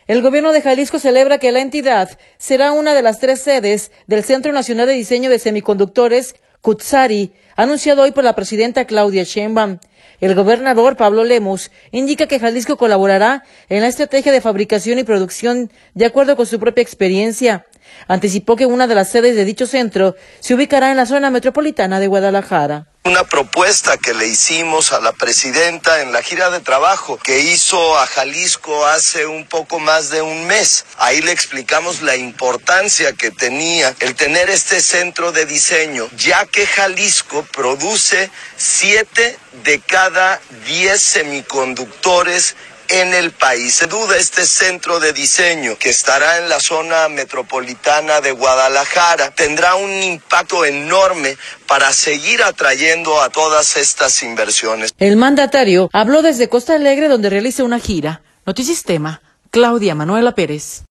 El gobierno de Jalisco celebra que la entidad será una de las 3 sedes del Centro Nacional de Diseño de Semiconductores, CUTSARI, anunciado hoy por la presidenta Claudia Sheinbaum. El gobernador Pablo Lemus indica que Jalisco colaborará en la estrategia de fabricación y producción de acuerdo con su propia experiencia. Anticipó que una de las sedes de dicho centro se ubicará en la zona metropolitana de Guadalajara. Una propuesta que le hicimos a la presidenta en la gira de trabajo que hizo a Jalisco hace un poco más de un mes. Ahí le explicamos la importancia que tenía el tener este centro de diseño, ya que Jalisco produce 7 de cada 10 semiconductores en el país. Se duda este centro de diseño que estará en la zona metropolitana de Guadalajara tendrá un impacto enorme para seguir atrayendo a todas estas inversiones. El mandatario habló desde Costa Alegre, donde realiza una gira. Notisistema, Claudia Manuela Pérez.